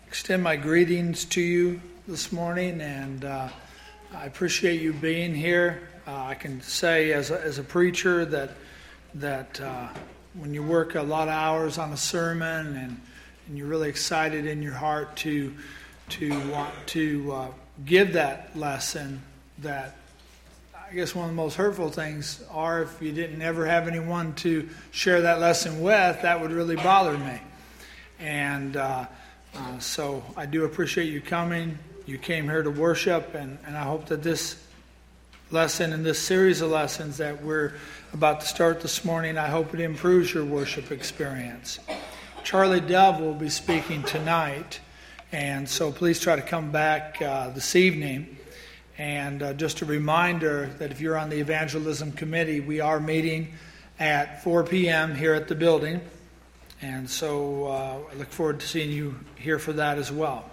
extend my greetings to you this morning, and I appreciate you being here. I can say as a preacher that when you work a lot of hours on a sermon and you're really excited in your heart to want to give that lesson, that I guess one of the most hurtful things are if you didn't ever have anyone to share that lesson with, that would really bother me. And so I do appreciate you coming. You came here to worship, and I hope that this lesson and this series of lessons that we're about to start this morning, I hope it improves your worship experience. Charlie Dove will be speaking tonight, and so please try to come back this evening. And just a reminder that if you're on the evangelism committee, we are meeting at 4 p.m. here at the building. And so I look forward to seeing you here for that as well.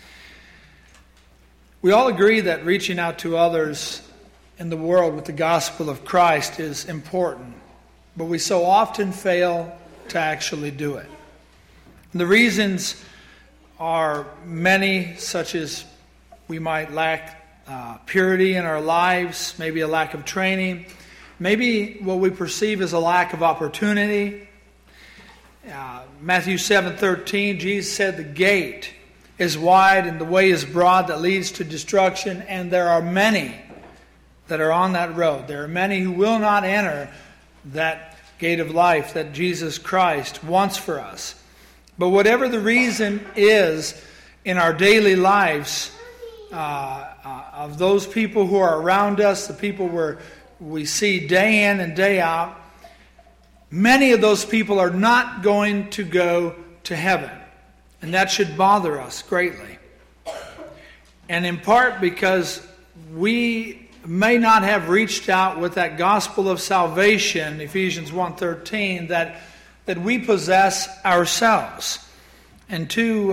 We all agree that reaching out to others in the world with the gospel of Christ is important, but we so often fail to actually do it. And the reasons are many, such as we might lack purity in our lives, maybe a lack of training, maybe what we perceive as a lack of opportunity. Matthew 7:13, Jesus said, "The gate is wide and the way is broad that leads to destruction, and there are many that are on that road. There are many who will not enter that gate of life that Jesus Christ wants for us." But whatever the reason is in our daily lives, of those people who are around us, the people where we see day in and day out, many of those people are not going to go to heaven. And that should bother us greatly. And in part because we may not have reached out with that gospel of salvation, Ephesians 1:13, that we possess ourselves. And two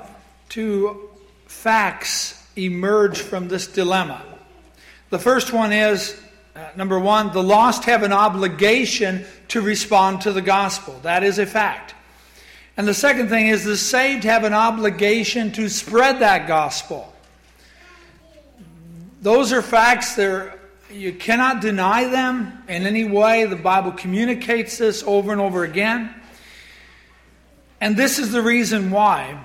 facts emerge from this dilemma. The first one is, number one, the lost have an obligation to respond to the gospel. That is a fact. And the second thing is the saved have an obligation to spread that gospel. Those are facts. You cannot deny them in any way. The Bible communicates this over and over again. And this is the reason why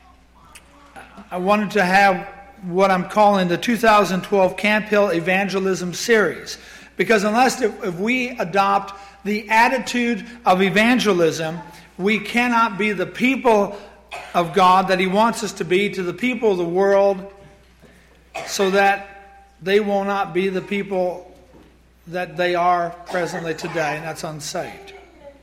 I wanted to have what I'm calling the 2012 Camp Hill Evangelism Series. Because if we adopt the attitude of evangelism, we cannot be the people of God that He wants us to be to the people of the world, so that they will not be the people that they are presently today, and that's unsaved.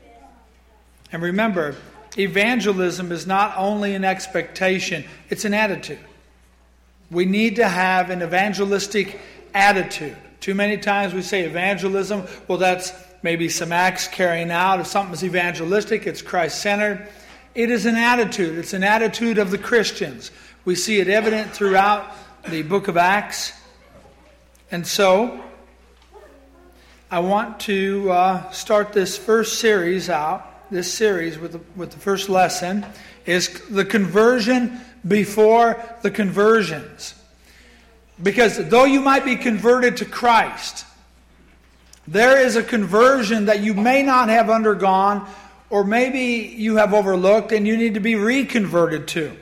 And remember, evangelism is not only an expectation, it's an attitude. We need to have an evangelistic attitude. Too many times we say evangelism, well, that's maybe some acts carrying out. If something's evangelistic, it's Christ-centered. It is an attitude. It's an attitude of the Christians. We see it evident throughout the book of Acts. And so, I want to start this first series out. This series with the first lesson is the conversion before the conversions. Because though you might be converted to Christ, there is a conversion that you may not have undergone, or maybe you have overlooked and you need to be reconverted to.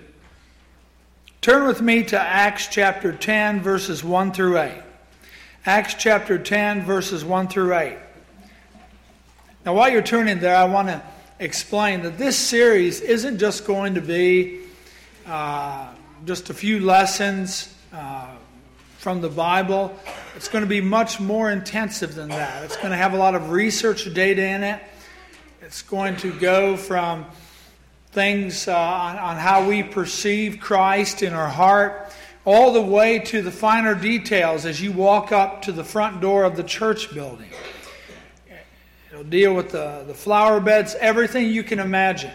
Turn with me to Acts chapter 10, verses 1 through 8. Acts chapter 10, verses 1 through 8. Now while you're turning there, I want to explain that this series isn't just going to be just a few lessons from the Bible. It's going to be much more intensive than that. It's going to have a lot of research data in it. It's going to go from things on how we perceive Christ in our heart, all the way to the finer details as you walk up to the front door of the church building. It'll deal with the flower beds, everything you can imagine.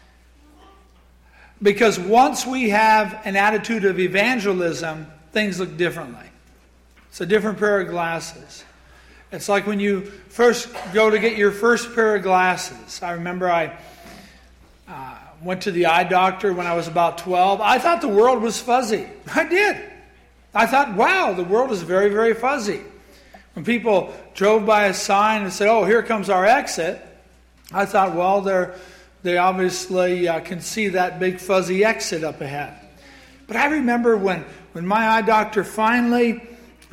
Because once we have an attitude of evangelism, things look differently. It's a different pair of glasses. It's like when you first go to get your first pair of glasses. I remember went to the eye doctor when I was about 12. I thought the world was fuzzy. I did. I thought, wow, the world is very, very fuzzy. When people drove by a sign and said, oh, here comes our exit, I thought, well, they obviously can see that big fuzzy exit up ahead. But I remember when my eye doctor finally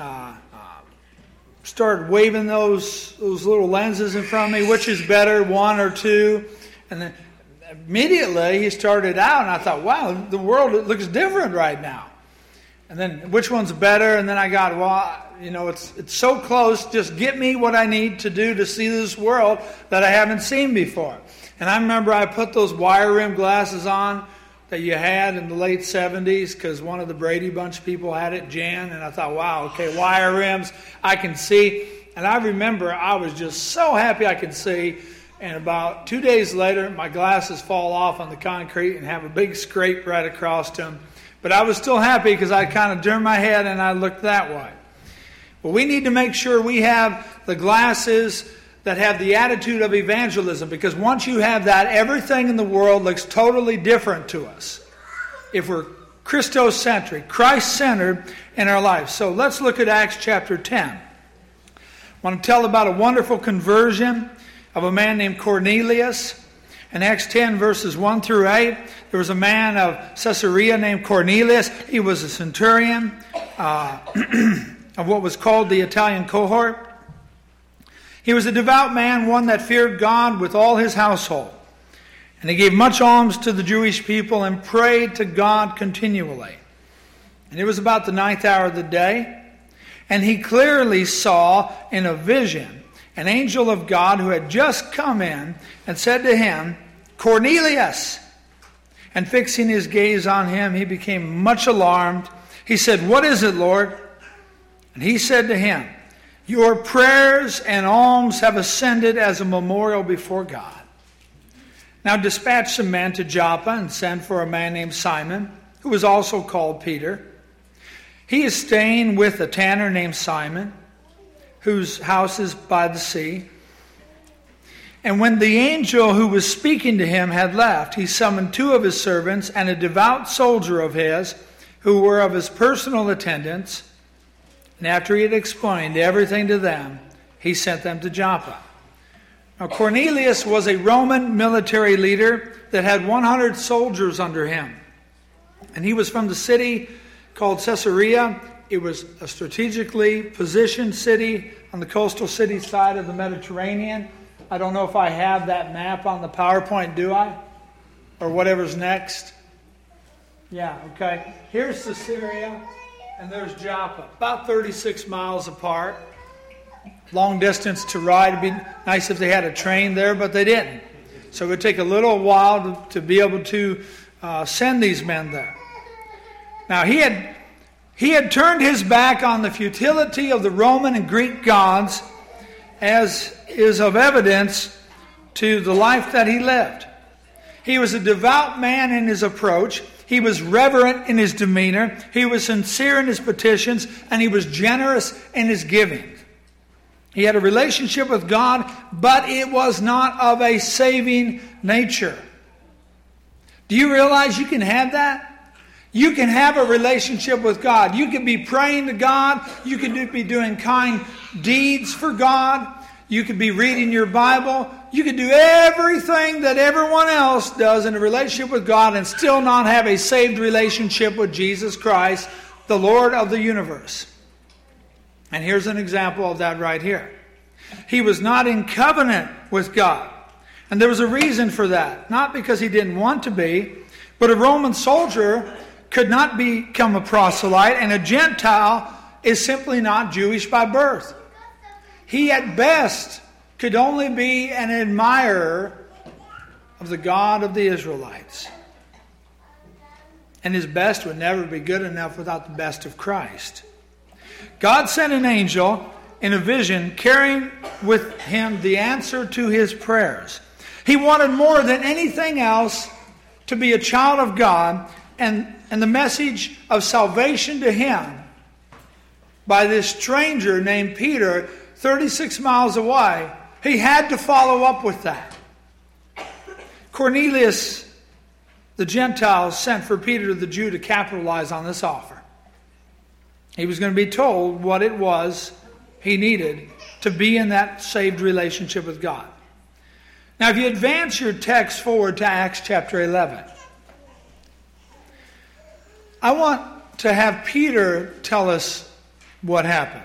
started waving those little lenses in front of me, which is better, one or two? And then immediately he started out, and I thought, wow, the world looks different right now. And then, which one's better? And then I got, well, it's so close. Just get me what I need to do to see this world that I haven't seen before. And I remember I put those wire rim glasses on that you had in the late 70s because one of the Brady Bunch people had it, Jan. And I thought, wow, okay, wire rims, I can see. And I remember I was just so happy I could see. And about 2 days later, my glasses fall off on the concrete and have a big scrape right across them. But I was still happy because I kind of turned my head and I looked that way. Well, we need to make sure we have the glasses that have the attitude of evangelism, because once you have that, everything in the world looks totally different to us. If we're Christocentric, Christ-centered in our lives. So let's look at Acts chapter 10. I want to tell about a wonderful conversion of a man named Cornelius. In Acts 10, verses 1 through 8, there was a man of Caesarea named Cornelius. He was a centurion of what was called the Italian cohort. He was a devout man, one that feared God with all his household. And he gave much alms to the Jewish people and prayed to God continually. And it was about the 9th hour of the day. And he clearly saw in a vision an angel of God who had just come in and said to him, Cornelius. And fixing his gaze on him, he became much alarmed. He said, what is it, Lord? And he said to him, your prayers and alms have ascended as a memorial before God. Now dispatch some men to Joppa and send for a man named Simon, who was also called Peter. He is staying with a tanner named Simon, whose house is by the sea. And when the angel who was speaking to him had left, he summoned 2 of his servants and a devout soldier of his, who were of his personal attendants. And after he had explained everything to them, he sent them to Joppa. Now Cornelius was a Roman military leader that had 100 soldiers under him. And he was from the city called Caesarea. It was a strategically positioned city on the coastal city side of the Mediterranean. I don't know if I have that map on the PowerPoint, do I? Or whatever's next. Yeah, okay. Here's Caesarea, and there's Joppa. About 36 miles apart. Long distance to ride. It'd be nice if they had a train there, but they didn't. So it would take a little while to be able to send these men there. Now he had turned his back on the futility of the Roman and Greek gods, as is of evidence to the life that he lived. He was a devout man in his approach. He was reverent in his demeanor. He was sincere in his petitions, and he was generous in his giving. He had a relationship with God, but it was not of a saving nature. Do you realize you can have that? You can have a relationship with God. You can be praying to God. You can be doing kind deeds for God. You could be reading your Bible. You could do everything that everyone else does in a relationship with God and still not have a saved relationship with Jesus Christ, the Lord of the universe. And here's an example of that right here. He was not in covenant with God. And there was a reason for that. Not because he didn't want to be, but a Roman soldier could not become a proselyte, and a Gentile is simply not Jewish by birth. He at best could only be an admirer of the God of the Israelites. And his best would never be good enough without the best of Christ. God sent an angel in a vision carrying with him the answer to his prayers. He wanted more than anything else to be a child of God, and the message of salvation to him by this stranger named Peter, 36 miles away, he had to follow up with that. Cornelius the Gentiles sent for Peter the Jew to capitalize on this offer. He was going to be told what it was he needed to be in that saved relationship with God. Now, if you advance your text forward to Acts chapter 11, I want to have Peter tell us what happened.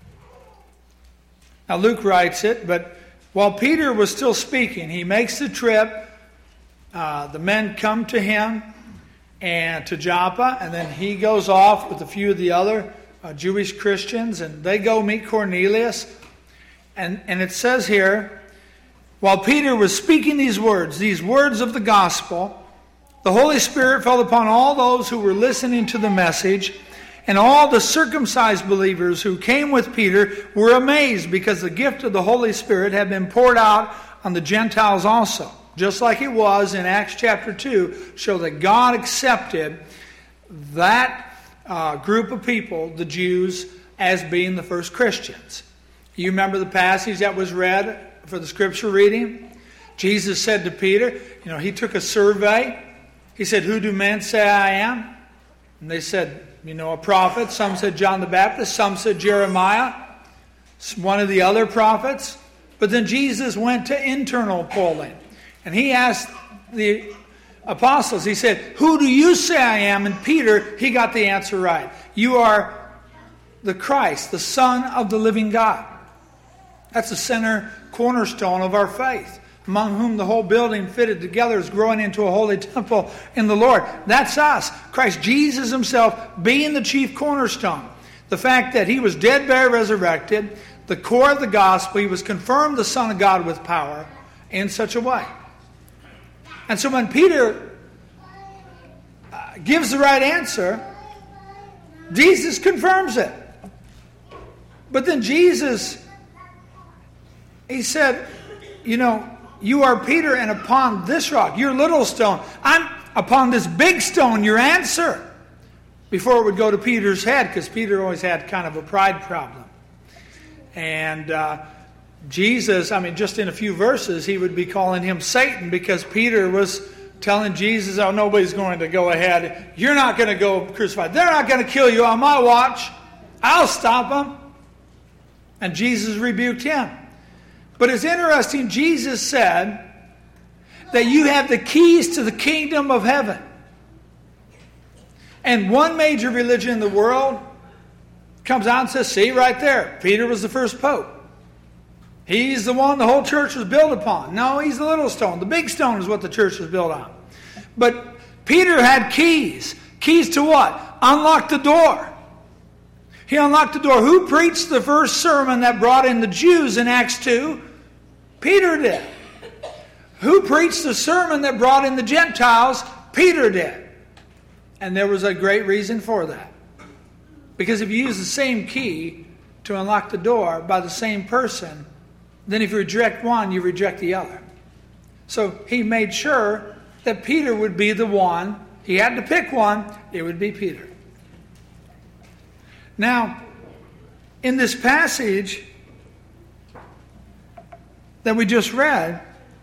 Now, Luke writes it, but while Peter was still speaking, he makes the trip. The men come to him and to Joppa, and then he goes off with a few of the other Jewish Christians, and they go meet Cornelius. And it says here, while Peter was speaking these words of the gospel, the Holy Spirit fell upon all those who were listening to the message, and all the circumcised believers who came with Peter were amazed because the gift of the Holy Spirit had been poured out on the Gentiles also. Just like it was in Acts chapter 2, show that God accepted that group of people, the Jews, as being the first Christians. You remember the passage that was read for the scripture reading? Jesus said to Peter, he took a survey. He said, "Who do men say I am?" And they said, a prophet. Some said John the Baptist. Some said Jeremiah, one of the other prophets. But then Jesus went to internal polling. And he asked the apostles, he said, "Who do you say I am?" And Peter, he got the answer right. "You are the Christ, the Son of the living God." That's the center cornerstone of our faith, among whom the whole building fitted together is growing into a holy temple in the Lord. That's us. Christ Jesus himself being the chief cornerstone. The fact that he was dead, buried, resurrected, the core of the gospel, he was confirmed the Son of God with power in such a way. And so when Peter gives the right answer, Jesus confirms it. But then Jesus, he said, you are Peter, and upon this rock, your little stone, I'm upon this big stone, your answer. Before it would go to Peter's head, because Peter always had kind of a pride problem. And Jesus, just in a few verses, he would be calling him Satan, because Peter was telling Jesus, "Oh, nobody's going to go ahead. You're not going to go crucified. They're not going to kill you on my watch. I'll stop them." And Jesus rebuked him. But it's interesting, Jesus said that you have the keys to the kingdom of heaven. And one major religion in the world comes out and says, "See right there, Peter was the first pope. He's the one the whole church was built upon." No, he's the little stone. The big stone is what the church was built on. But Peter had keys. Keys to what? Unlock the door. He unlocked the door. Who preached the first sermon that brought in the Jews in Acts 2? Peter did. Who preached the sermon that brought in the Gentiles? Peter did. And there was a great reason for that. Because if you use the same key to unlock the door by the same person, then if you reject one, you reject the other. So he made sure that Peter would be the one. He had to pick one. It would be Peter. Now, in this passage that we just read,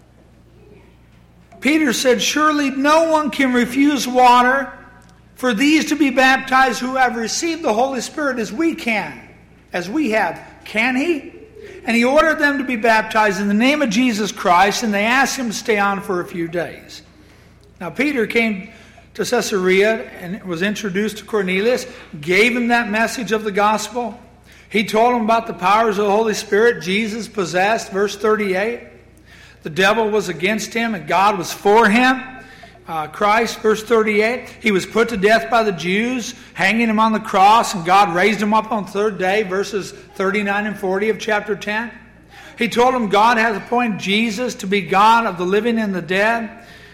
Peter said, "Surely no one can refuse water for these to be baptized who have received the Holy Spirit as we have. Can he?" And he ordered them to be baptized in the name of Jesus Christ, and they asked him to stay on for a few days. Now Peter came to Caesarea and was introduced to Cornelius, gave him that message of the gospel. He told him about the powers of the Holy Spirit Jesus possessed, verse 38. The devil was against him and God was for him. Christ, verse 38, he was put to death by the Jews, hanging him on the cross, and God raised him up on the third day, verses 39 and 40 of chapter 10. He told him God has appointed Jesus to be God of the living and the dead.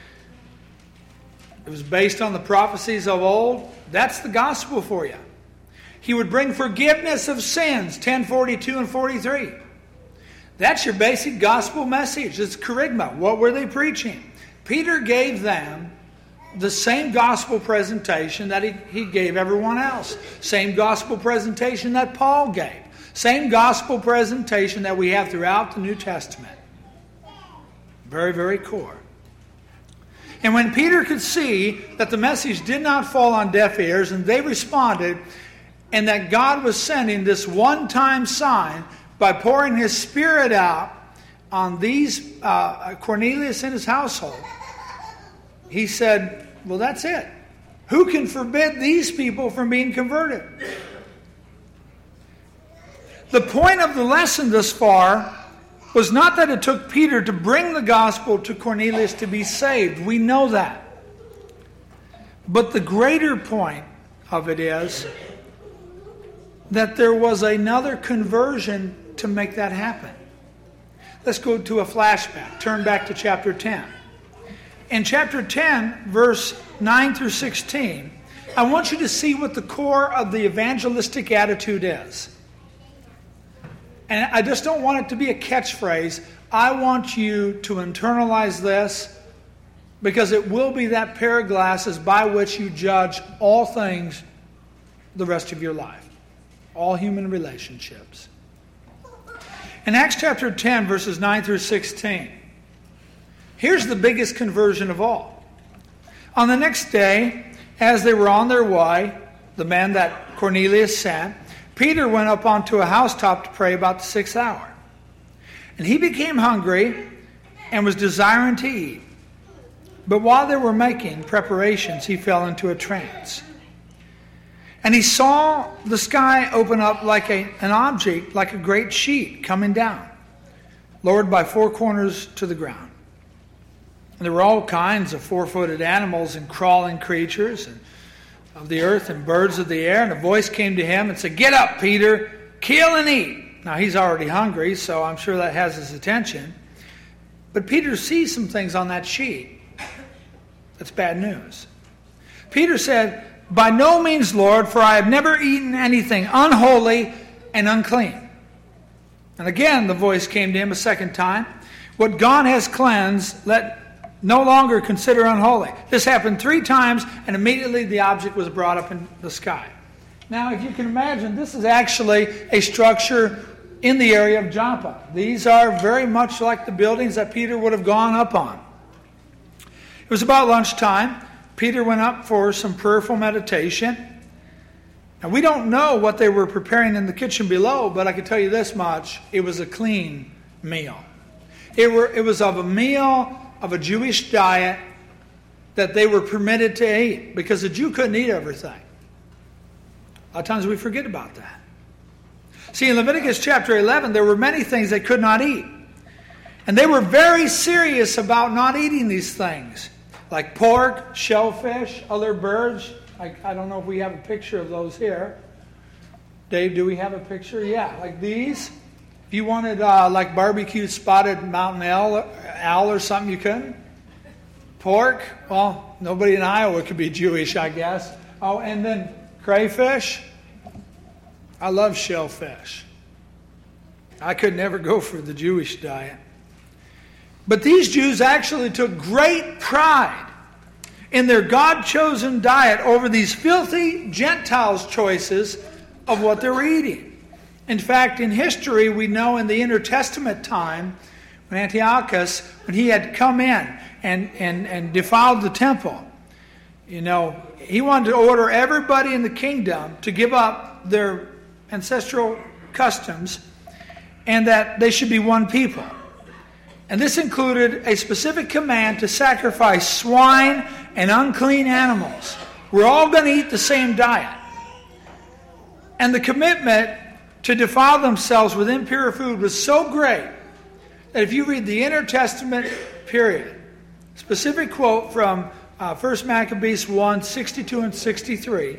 It was based on the prophecies of old. That's the gospel for you. He would bring forgiveness of sins, 10:42 and 43. That's your basic gospel message. It's kerygma. What were they preaching? Peter gave them the same gospel presentation that he gave everyone else. Same gospel presentation that Paul gave. Same gospel presentation that we have throughout the New Testament. Very, very core. And when Peter could see that the message did not fall on deaf ears, and they responded, and that God was sending this one-time sign by pouring His Spirit out on these Cornelius and his household, he said, well, that's it. Who can forbid these people from being converted? The point of the lesson thus far was not that it took Peter to bring the gospel to Cornelius to be saved. We know that. But the greater point of it is that there was another conversion to make that happen. Let's go to a flashback. Turn back to chapter 10. In chapter 10, verse 9 through 16, I want you to see what the core of the evangelistic attitude is. And I just don't want it to be a catchphrase. I want you to internalize this, because it will be that pair of glasses by which you judge all things the rest of your life. All human relationships. In Acts chapter 10, verses 9 through 16, here's the biggest conversion of all. On the next day, as they were on their way, the men that Cornelius sent, Peter went up onto a housetop to pray about the 6th hour. And he became hungry and was desiring to eat. But while they were making preparations, he fell into a trance. And he saw the sky open up like an object, like a great sheet coming down, lowered by 4 corners to the ground. And there were all kinds of 4-footed animals and crawling creatures and of the earth and birds of the air. And a voice came to him and said, "Get up, Peter, kill and eat." Now he's already hungry, so I'm sure that has his attention. But Peter sees some things on that sheet. That's bad news. Peter said, "By no means, Lord, for I have never eaten anything unholy and unclean." And again the voice came to him a second time. "What God has cleansed, let no longer consider unholy." This happened 3 times, and immediately the object was brought up in the sky. Now, if you can imagine, this is actually a structure in the area of Joppa. These are very much like the buildings that Peter would have gone up on. It was about lunchtime. Peter went up for some prayerful meditation. And we don't know what they were preparing in the kitchen below, but I can tell you this much: it was a clean meal. It was of a meal of a Jewish diet that they were permitted to eat, because a Jew couldn't eat everything. A lot of times we forget about that. See, in Leviticus chapter 11, there were many things they could not eat. And they were very serious about not eating these things, like pork, shellfish, other birds. I don't know if we have a picture of those here. Dave, do we have a picture? Yeah, like these. If you wanted like barbecued spotted mountain owl or something, you couldn't. Pork, well, nobody in Iowa could be Jewish, I guess. Oh, and then crayfish. I love shellfish. I could never go for the Jewish diet. But these Jews actually took great pride in their God-chosen diet over these filthy Gentiles' choices of what they were eating. In fact, in history, we know in the Intertestament time, when Antiochus, when he had come in and defiled the temple, he wanted to order everybody in the kingdom to give up their ancestral customs and that they should be one people. And this included a specific command to sacrifice swine and unclean animals. We're all going to eat the same diet. And the commitment to defile themselves with impure food was so great that if you read the Intertestament period, specific quote from 1 Maccabees 1, 62 and 63,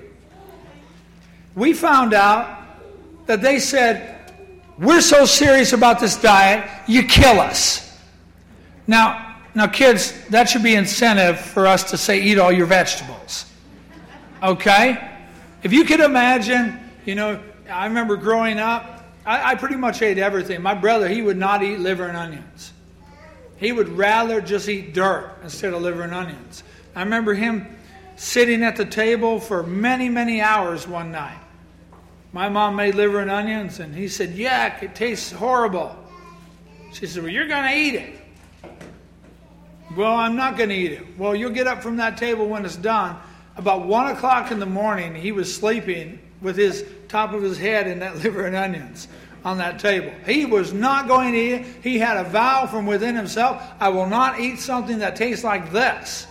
we found out that they said, "We're so serious about this diet, you kill us." Now, kids, that should be incentive for us to say, eat all your vegetables. Okay? If you could imagine, I remember growing up, I pretty much ate everything. My brother, he would not eat liver and onions. He would rather just eat dirt instead of liver and onions. I remember him sitting at the table for many, many hours one night. My mom made liver and onions, and he said, "Yuck, it tastes horrible." She said, "Well, you're going to eat it." Well, I'm not going to eat it. Well, you'll get up from that table when it's done. About 1 o'clock in the morning, he was sleeping with his top of his head in that liver and onions on that table. He was not going to eat it. He had a vow from within himself, I will not eat something that tastes like this.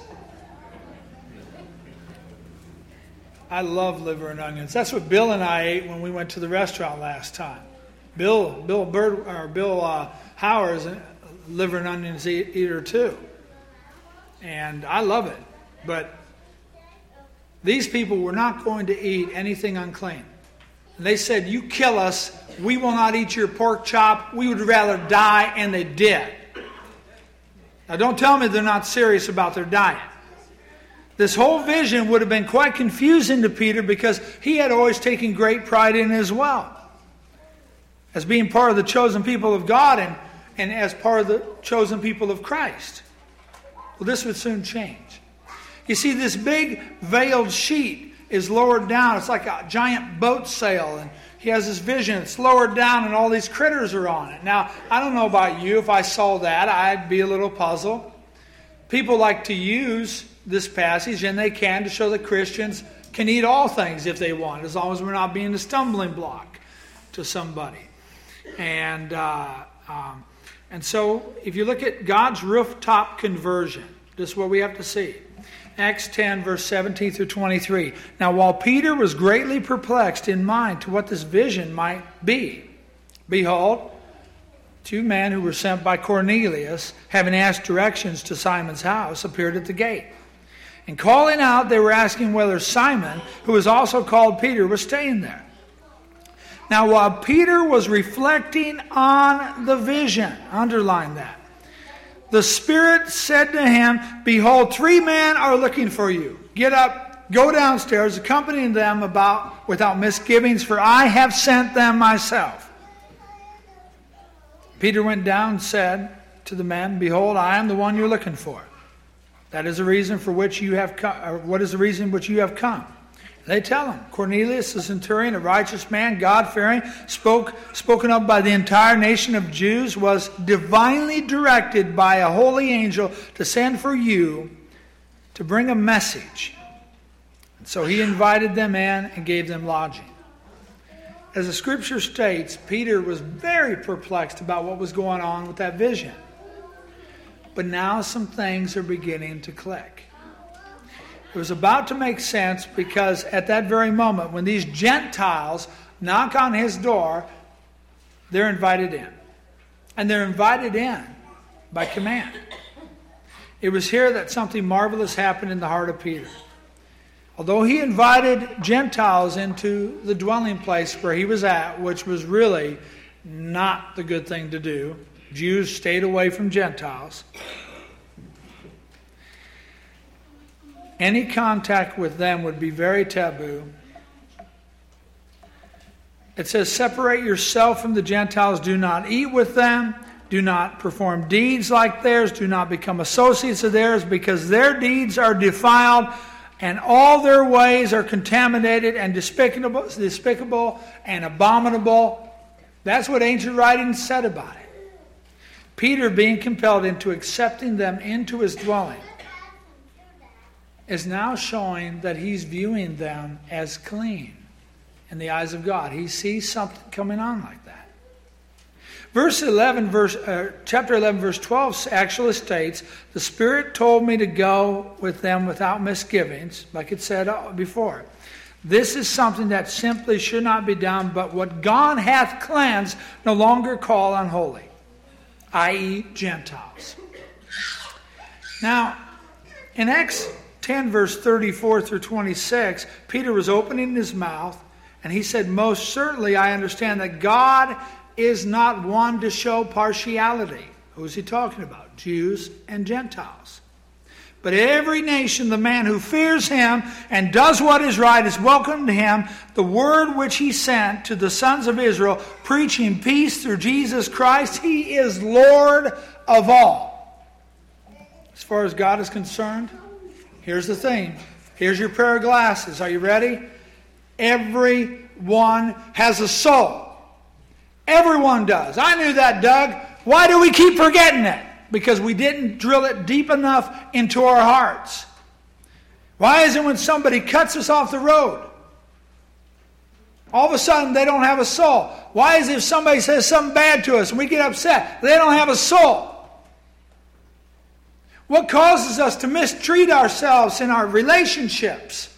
I love liver and onions. That's what Bill and I ate when we went to the restaurant last time. Bill Howard's a liver and onions eater too. And I love it. But these people were not going to eat anything unclean. And they said, you kill us, we will not eat your pork chop. We would rather die, and they did. Now don't tell me they're not serious about their diet. This whole vision would have been quite confusing to Peter because he had always taken great pride in it as well. As being part of the chosen people of God and as part of the chosen people of Christ. Well, this would soon change. You see, this big veiled sheet is lowered down. It's like a giant boat sail. And he has this vision. It's lowered down and all these critters are on it. Now, I don't know about you. If I saw that, I'd be a little puzzled. People like to use this passage, and they can, to show that Christians can eat all things if they want, as long as we're not being a stumbling block to somebody. And so, if you look at God's rooftop conversion, this is what we have to see. Acts 10, verse 17 through 23. Now, while Peter was greatly perplexed in mind to what this vision might be, behold, 2 men who were sent by Cornelius, having asked directions to Simon's house, appeared at the gate. And calling out, they were asking whether Simon, who was also called Peter, was staying there. Now, while Peter was reflecting on the vision, underline that, the Spirit said to him, behold, 3 men are looking for you. Get up, go downstairs, accompanying them about without misgivings, for I have sent them myself. Peter went down and said to the men, behold, I am the one you're looking for. That is the reason for which you have come. Or what is the reason which you have come? They tell him, Cornelius, the centurion, a righteous man, God-fearing, spoken of by the entire nation of Jews, was divinely directed by a holy angel to send for you to bring a message. And so he invited them in and gave them lodging. As the scripture states, Peter was very perplexed about what was going on with that vision. But now some things are beginning to click. It was about to make sense because at that very moment, when these Gentiles knock on his door, they're invited in. And they're invited in by command. It was here that something marvelous happened in the heart of Peter. Although he invited Gentiles into the dwelling place where he was at, which was really not the good thing to do, Jews stayed away from Gentiles. Any contact with them would be very taboo. It says, separate yourself from the Gentiles. Do not eat with them. Do not perform deeds like theirs. Do not become associates of theirs, because their deeds are defiled and all their ways are contaminated and despicable and abominable. That's what ancient writings said about it. Peter, being compelled into accepting them into his dwelling, is now showing that he's viewing them as clean in the eyes of God. He sees something coming on like that. Chapter 11, verse 12 actually states, the Spirit told me to go with them without misgivings, like it said before. This is something that simply should not be done, but what God hath cleansed, no longer call unholy, i.e. Gentiles. Now, in Acts 10, verse 34 through 26, Peter was opening his mouth, and he said, most certainly I understand that God is not one to show partiality. Who's he talking about? Jews and Gentiles. But every nation, the man who fears him and does what is right is welcome to him. The word which he sent to the sons of Israel, preaching peace through Jesus Christ, he is Lord of all. As far as God is concerned, here's the thing. Here's your pair of glasses. Are you ready? Everyone has a soul. Everyone does. I knew that, Doug. Why do we keep forgetting it? Because we didn't drill it deep enough into our hearts. Why is it when somebody cuts us off the road, all of a sudden they don't have a soul? Why is it if somebody says something bad to us and we get upset, they don't have a soul? What causes us to mistreat ourselves in our relationships?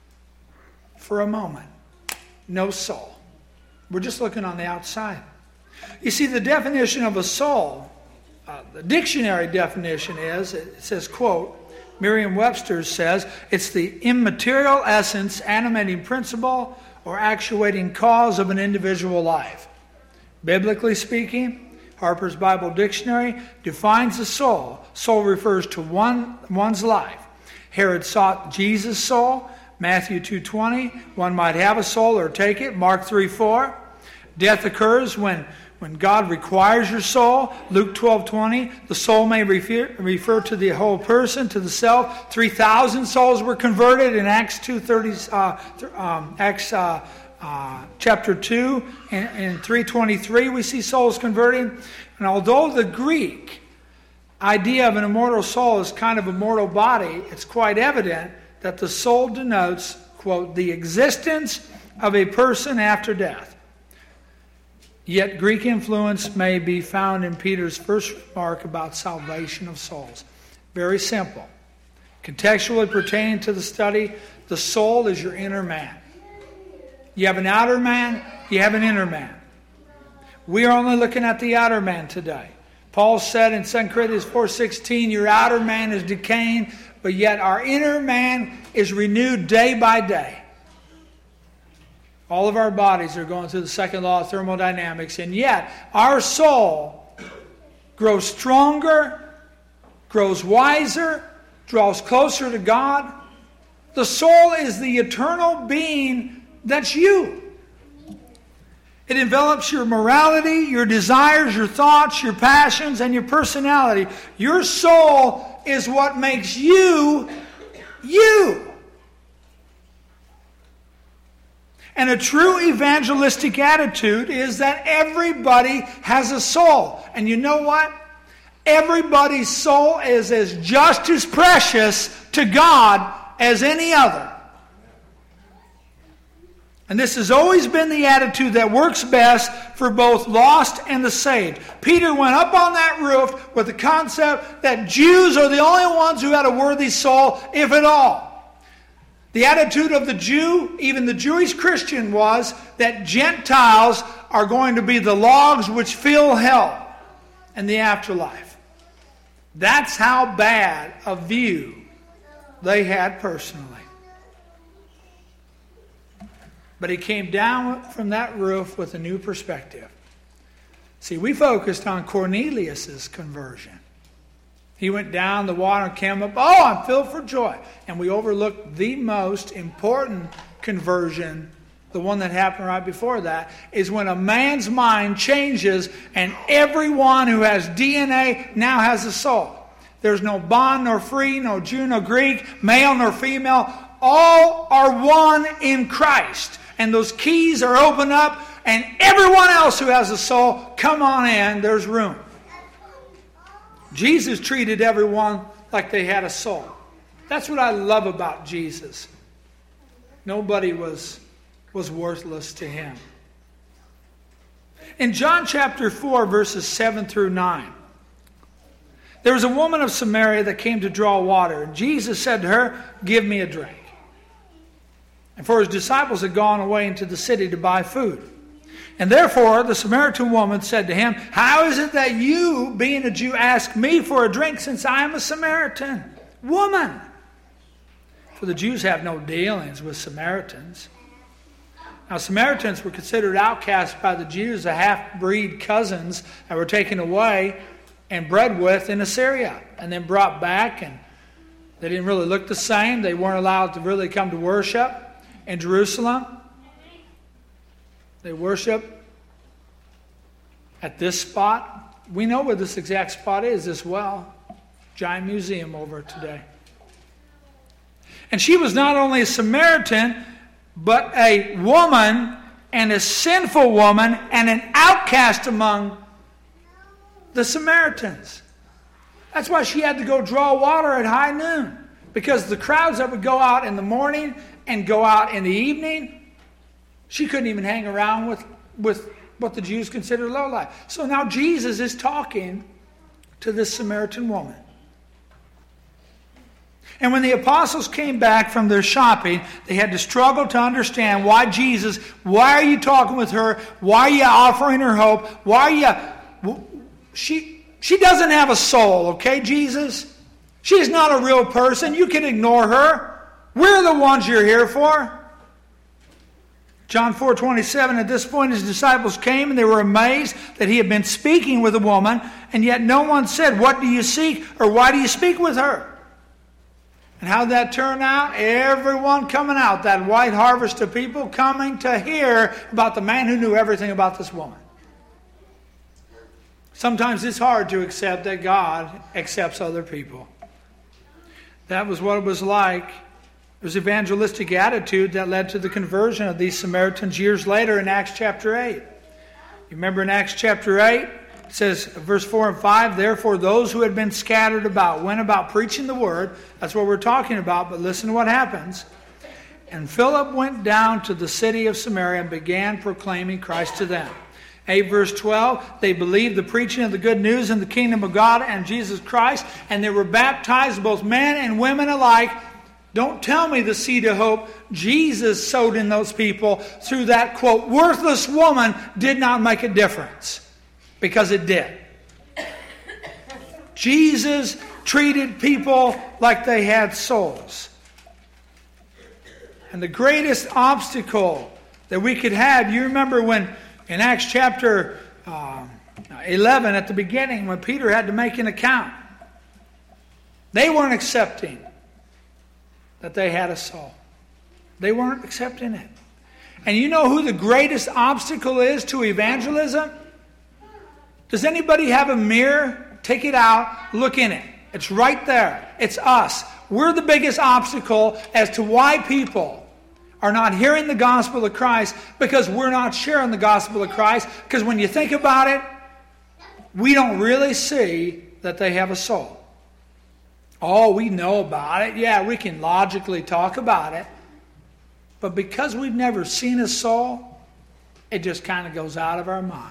For a moment, no soul. We're just looking on the outside. You see, the definition of a soul, the dictionary definition is, it says, quote, Merriam-Webster says, it's the immaterial essence, animating principle, or actuating cause of an individual life. Biblically speaking, Harper's Bible Dictionary defines the soul. Soul refers to one's life. Herod sought Jesus' soul. Matthew 2:20, one might have a soul or take it. Mark 3:4. Death occurs when God requires your soul. Luke 12:20, the soul may refer to the whole person, to the self. 3,000 souls were converted in Acts 2:30. Chapter 2 and 3:23, we see souls converted. And although the Greek idea of an immortal soul is kind of a mortal body, it's quite evident that the soul denotes, quote, the existence of a person after death. Yet Greek influence may be found in Peter's first remark about salvation of souls. Very simple. Contextually pertaining to the study, the soul is your inner man. You have an outer man, you have an inner man. We are only looking at the outer man today. Paul said in 2 Corinthians 4:16, your outer man is decaying, but yet our inner man is renewed day by day. All of our bodies are going through the second law of thermodynamics, and yet our soul grows stronger, grows wiser, draws closer to God. The soul is the eternal being that's you. It envelops your morality, your desires, your thoughts, your passions, and your personality. Your soul is what makes you, you. And a true evangelistic attitude is that everybody has a soul. And you know what? Everybody's soul is just as precious to God as any other. And this has always been the attitude that works best for both lost and the saved. Peter went up on that roof with the concept that Jews are the only ones who had a worthy soul, if at all. The attitude of the Jew, even the Jewish Christian, was that Gentiles are going to be the logs which fill hell and the afterlife. That's how bad a view they had personally. But he came down from that roof with a new perspective. See, we focused on Cornelius' conversion. He went down the water and came up, oh, I'm filled for joy. And we overlooked the most important conversion, the one that happened right before that, is when a man's mind changes and everyone who has DNA now has a soul. There's no bond nor free, no Jew nor Greek, male nor female. All are one in Christ. And those keys are opened up, and everyone else who has a soul, come on in, there's room. Jesus treated everyone like they had a soul. That's what I love about Jesus. Nobody was worthless to him. In John chapter 4, verses 7 through 9, there was a woman of Samaria that came to draw water. And Jesus said to her, give me a drink. And for his disciples had gone away into the city to buy food. And therefore the Samaritan woman said to him, how is it that you, being a Jew, ask me for a drink since I am a Samaritan woman? For the Jews have no dealings with Samaritans. Now Samaritans were considered outcasts by the Jews, the half-breed cousins that were taken away and bred with in Assyria and then brought back, and they didn't really look the same. They weren't allowed to really come to worship in Jerusalem. They worship at this spot. We know where this exact spot is as well. Giant museum over today. And she was not only a Samaritan, but a woman, and a sinful woman, and an outcast among the Samaritans. That's why she had to go draw water at high noon. Because the crowds that would go out in the morning and go out in the evening, she couldn't even hang around with what the Jews considered low life. So now Jesus is talking to this Samaritan woman. And when the apostles came back from their shopping, they had to struggle to understand why are you talking with her? Why are you offering her hope? She doesn't have a soul, okay, Jesus? She's not a real person. You can ignore her. We're the ones you're here for. John 4:27, at this point his disciples came and they were amazed that he had been speaking with a woman, and yet no one said, "What do you seek?" or "Why do you speak with her?" And how did that turn out? Everyone coming out, that white harvest of people coming to hear about the man who knew everything about this woman. Sometimes it's hard to accept that God accepts other people. That was what it was like. It was evangelistic attitude that led to the conversion of these Samaritans years later in Acts chapter 8. You remember in Acts chapter 8? It says, verse 4 and 5, therefore those who had been scattered about went about preaching the word. That's what we're talking about, but listen to what happens. And Philip went down to the city of Samaria and began proclaiming Christ to them. 8 verse 12, they believed the preaching of the good news in the kingdom of God and Jesus Christ, and they were baptized, both men and women alike. Don't tell me the seed of hope Jesus sowed in those people through that, quote, worthless woman did not make a difference. Because it did. Jesus treated people like they had souls. And the greatest obstacle that we could have, you remember when in Acts chapter 11 at the beginning when Peter had to make an account. They weren't accepting that they had a soul. They weren't accepting it. And you know who the greatest obstacle is to evangelism? Does anybody have a mirror? Take it out, look in it. It's right there. It's us. We're the biggest obstacle as to why people are not hearing the gospel of Christ, because we're not sharing the gospel of Christ. Because when you think about it, we don't really see that they have a soul. Oh, we know about it. Yeah, we can logically talk about it. But because we've never seen a soul, it just kind of goes out of our mind.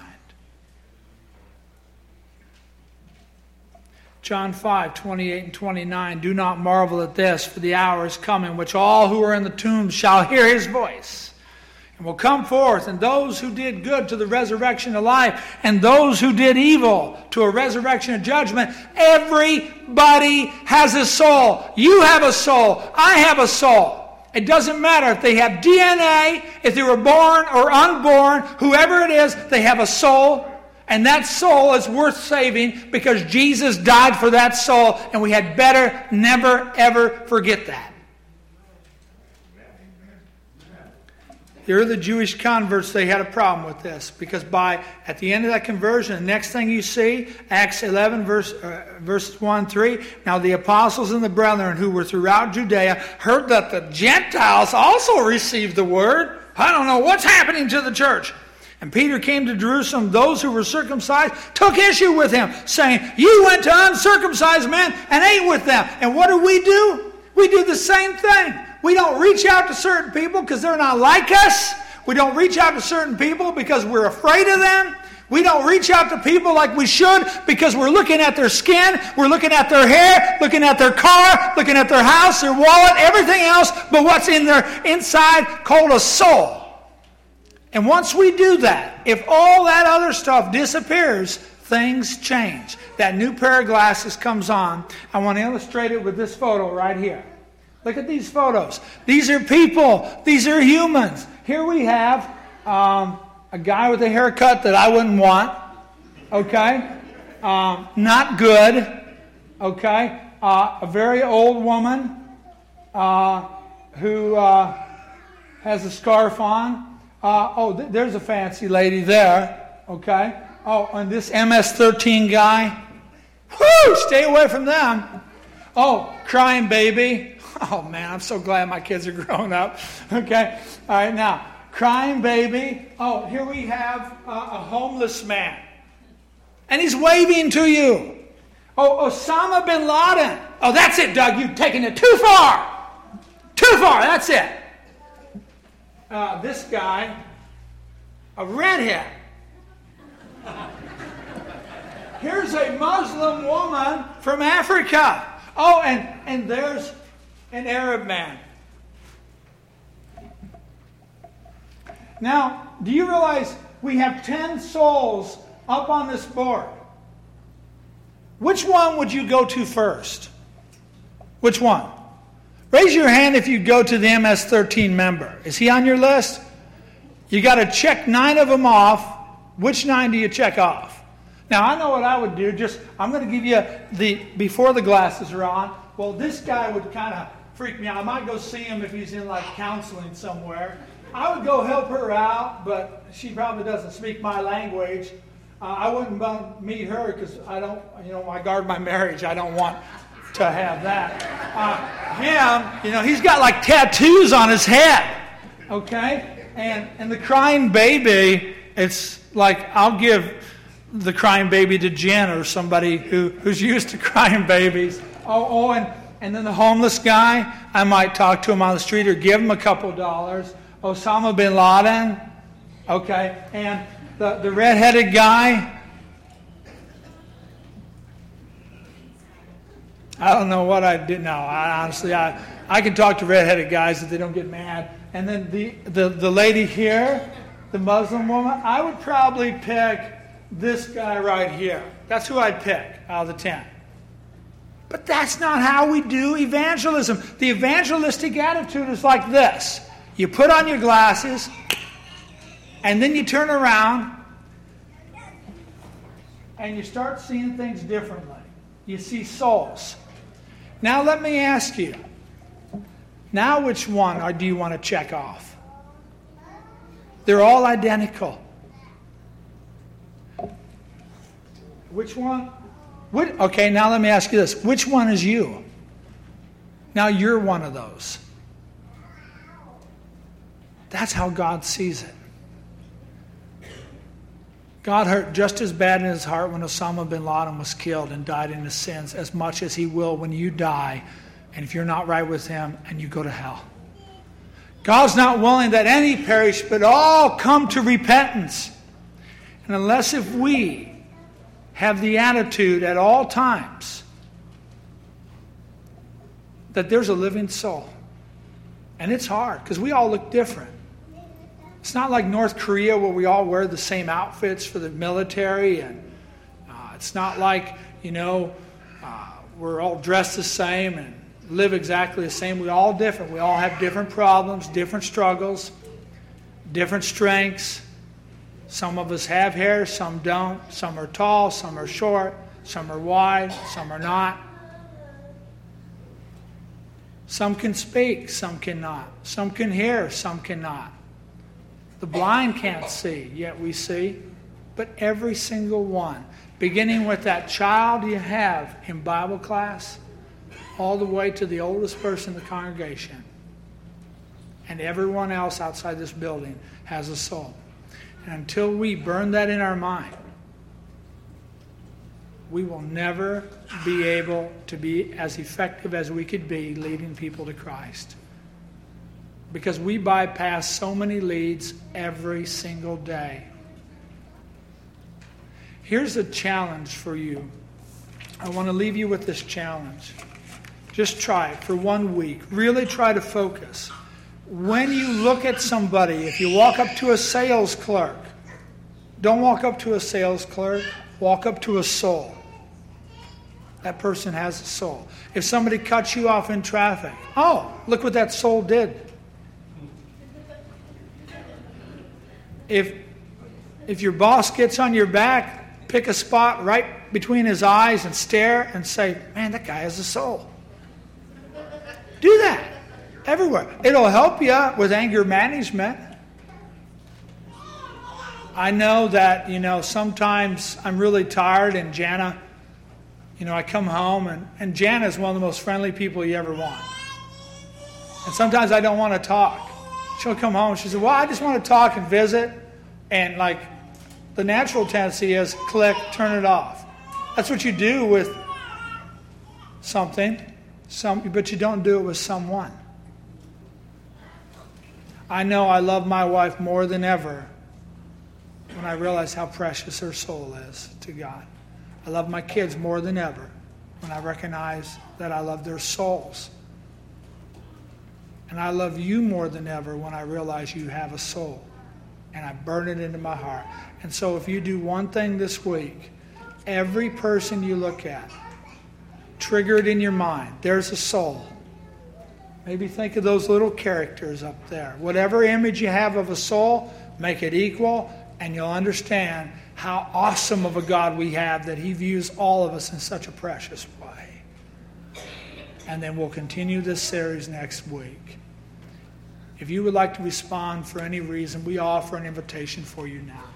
John 5:28 and 29, do not marvel at this, for the hour is coming, which all who are in the tombs shall hear his voice, and will come forth, and those who did good to the resurrection of life, and those who did evil to a resurrection of judgment. Everybody has a soul. You have a soul. I have a soul. It doesn't matter if they have DNA, if they were born or unborn, whoever it is, they have a soul. And that soul is worth saving because Jesus died for that soul, and we had better never, ever forget that. Here are the Jewish converts. They had a problem with this because at the end of that conversion, the next thing you see, Acts 11, verses 1 3, now the apostles and the brethren who were throughout Judea heard that the Gentiles also received the word. I don't know what's happening to the church. And Peter came to Jerusalem. Those who were circumcised took issue with him, saying, you went to uncircumcised men and ate with them. And what do? We do the same thing. We don't reach out to certain people because they're not like us. We don't reach out to certain people because we're afraid of them. We don't reach out to people like we should because we're looking at their skin, we're looking at their hair, looking at their car, looking at their house, their wallet, everything else but what's in their inside called a soul. And once we do that, if all that other stuff disappears, things change. That new pair of glasses comes on. I want to illustrate it with this photo right here. Look at these photos. These are people. These are humans. Here we have a guy with a haircut that I wouldn't want. Okay? Not good. Okay? A very old woman who has a scarf on. There's a fancy lady there. Okay? Oh, and this MS-13 guy. Whoo! Stay away from them. Oh, crying baby. Oh, man, I'm so glad my kids are grown up. Okay? All right, now, crying baby. Oh, here we have a homeless man. And he's waving to you. Oh, Osama bin Laden. Oh, that's it, Doug. You've taken it too far. Too far. That's it. This guy, a redhead. Here's a Muslim woman from Africa. Oh, and there's an Arab man. Now, do you realize we have 10 souls up on this board? Which one would you go to first? Which one? Raise your hand if you go to the MS-13 member. Is he on your list? You got to check 9 of them off. Which 9 do you check off? Now, I know what I would do. I'm going to give you before the glasses are on. Well, this guy would kind of freak me out. I might go see him if he's in like counseling somewhere. I would go help her out, but she probably doesn't speak my language. I wouldn't meet her because I don't, I guard my marriage. I don't want to have that. Him, he's got like tattoos on his head. Okay? And the crying baby, it's like I'll give the crying baby to Jen or somebody who's used to crying babies. And then the homeless guy, I might talk to him on the street or give him a couple $. Osama bin Laden. Okay. And the red-headed guy, I don't know what I did. No, honestly, I can talk to red-headed guys if they don't get mad. And then the lady here, the Muslim woman, I would probably pick this guy right here. That's who I'd pick out of the 10. But that's not how we do evangelism. The evangelistic attitude is like this. You put on your glasses, and then you turn around, and you start seeing things differently. You see souls. Now let me ask you, now which one do you want to check off? They're all identical. Which one? Okay, now let me ask you this. Which one is you? Now you're one of those. That's how God sees it. God hurt just as bad in his heart when Osama bin Laden was killed and died in his sins as much as he will when you die and if you're not right with him and you go to hell. God's not willing that any perish but all come to repentance. And unless if we have the attitude at all times that there's a living soul. And it's hard because we all look different. It's not like North Korea where we all wear the same outfits for the military. And it's not like, we're all dressed the same and live exactly the same. We're all different. We all have different problems, different struggles, different strengths. Some of us have hair, some don't. Some are tall, some are short, some are wide, some are not. Some can speak, some cannot. Some can hear, some cannot. The blind can't see, yet we see. But every single one, beginning with that child you have in Bible class, all the way to the oldest person in the congregation, and everyone else outside this building has a soul. And until we burn that in our mind, we will never be able to be as effective as we could be leading people to Christ. Because we bypass so many leads every single day. Here's a challenge for you. I want to leave you with this challenge. Just try it for 1 week. Really try to focus. When you look at somebody, if you walk up to a sales clerk, don't walk up to a sales clerk, walk up to a soul. That person has a soul. If somebody cuts you off in traffic, look what that soul did. If your boss gets on your back, pick a spot right between his eyes and stare and say, man, that guy has a soul. Do that. Everywhere. It'll help you with anger management. I know that, sometimes I'm really tired and Jana, I come home and Jana is one of the most friendly people you ever want. And sometimes I don't want to talk. She'll come home and she says, well, I just want to talk and visit. And the natural tendency is click, turn it off. That's what you do with something, but you don't do it with someone. I know I love my wife more than ever when I realize how precious her soul is to God. I love my kids more than ever when I recognize that I love their souls. And I love you more than ever when I realize you have a soul. And I burn it into my heart. And so if you do one thing this week, every person you look at, trigger it in your mind. There's a soul. Maybe think of those little characters up there. Whatever image you have of a soul, make it equal, and you'll understand how awesome of a God we have, that He views all of us in such a precious way. And then we'll continue this series next week. If you would like to respond for any reason, we offer an invitation for you now.